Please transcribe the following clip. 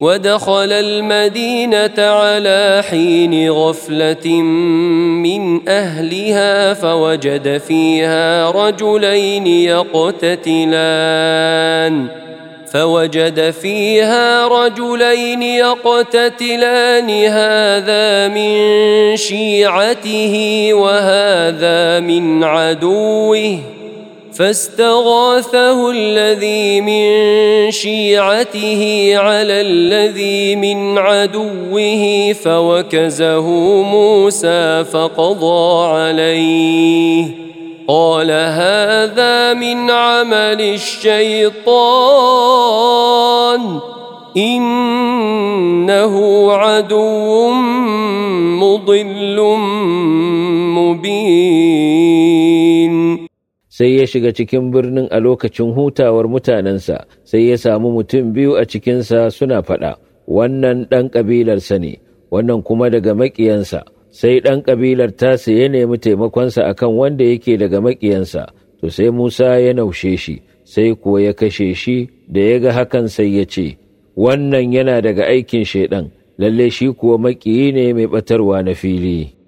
ودخل المدينة على حين غفلة من أهلها فوجد فيها رجلين يقتتلان هذا من شيعته وهذا من عدوه فاستغاثه الذي من شيعته على الذي من عدوه فوكزه موسى فقضى عليه قال هذا من عمل الشيطان إنه عدو مضل مبين. sai ya shiga cikin birnin a lokacin hutawar mutanensa, sai ya samu mutum biyu a cikinsa suna faɗa, wannan ɗan ƙabilarsa ne, wannan kuma daga maƙiyansa. Sai ɗan ƙabilar tasa ya nemi taimakonsa akan wanda yake daga maƙiyansa, to sai Musa ya naushe shi, sai kuwa ya kashe shi. Da ya ga hakan sai ya ce, wannan yana daga aikin shaiɗan, lalle shi kuwa maƙiyi ne mai ɓatarwa na fili.